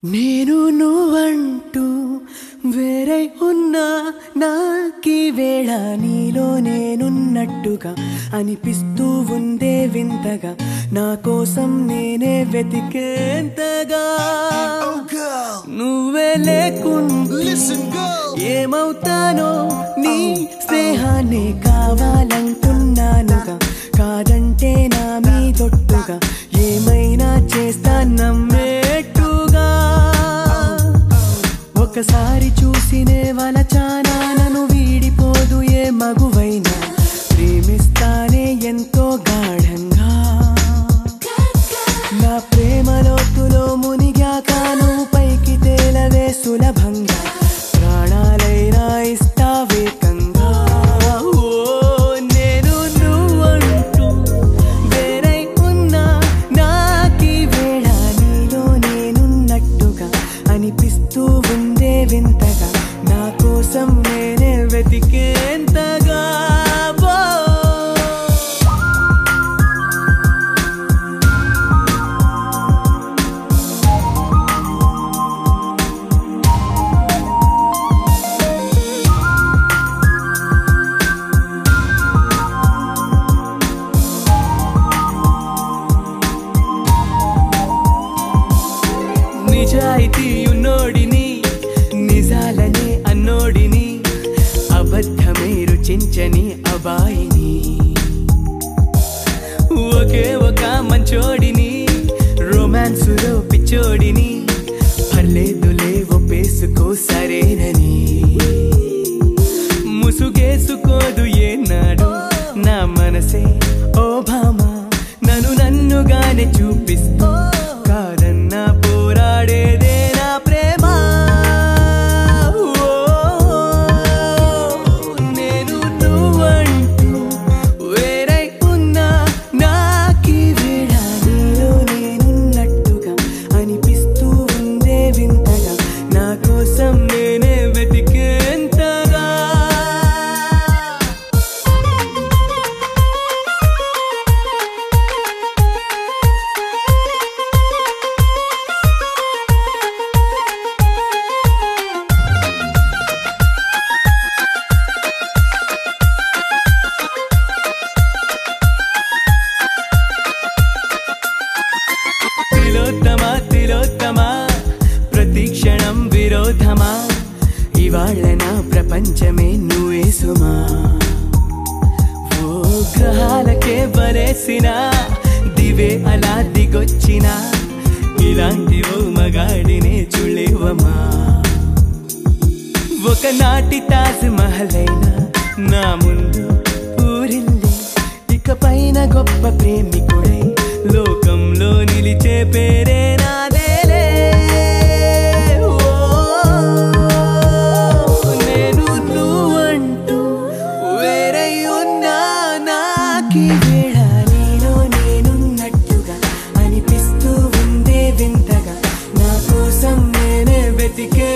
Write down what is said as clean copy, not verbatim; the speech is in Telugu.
నేను నువ్వంటూ వేరే ఉన్నా నాకీ వేళ నీలో నేనున్నట్టుగా అనిపిస్తూ ఉందే వింతగా నా కోసం నేనే వెతికేంతగా నువ్వే లేకుండా ఏమవుతానో నీ స్నేహాన్ని కావాలంటున్నానుగా కాదంటే నా మీదొట్టుగా ఏమైనా చేస్తా నమ్మేట్టుగా ఒకసారి చూసినే వలచానా నన్ను వీడిపోదు ఏ మగువైనా ప్రేమిస్తానే ఎంతో గాఢంగా నా ప్రేమ లోతులో మునిగాక నువ్వు పైకి తేలవే సులభంగా ప్రాణాలైనా ఇస్తావేకంగా నేను నువ్వంటూ వేరై ఉన్నా నాకీ వేళ నీలో నేనున్నట్టుగా అనిపిస్తూ ఉందే వింతగా నా కోసం నేనే వెతికేంతగా నిజాయితీ ఉన్నోడిని నిజాలనే అన్నోడిని అబద్ధమే రుచించని అబాయిని ఒకే ఒక మంచోడిని రొమాన్సులో పిచ్చోడిని పర్లేదులే ఒప్పేసుకో సరేనని ముసుగేసుకోదు ఏనాడు నా మనసే ఓ భామా నన్నుగానే చూపిస్తూ కాదన్నా పోరాడేదే నా ప్రేమ నేను నువ్వంటూ వేరై ఉన్నా నాకీ వేళ నీలో నేనున్నట్టుగా అనిపిస్తూ ఉందే వింతగా నా కోసం నేనే వెతికేంతగా తిలోత్తమా ప్రతి క్షణం విరోధమా ఇవాళ నా ప్రపంచమే నువ్వే సుమా ఓ గ్రహాలకే వరేసిన దివే అలా దిగొచ్చిన ఇలాంటి ఓ మగాడినే చూడలేవమా ఒకనాటి తాజ్ మహల్ అయినా నా ముందు ఊరిల్లి ఇకపైన గొప్ప ప్రేమికుడై లోకంలో నిలిచే పేరే నాదేలే నేను నువ్వంటూ వేరై ఉన్నా నాకీ వేళ నీలో నేనున్నట్టుగా అనిపిస్తూ ఉందే వింతగా నా కోసం నేనే వెతికే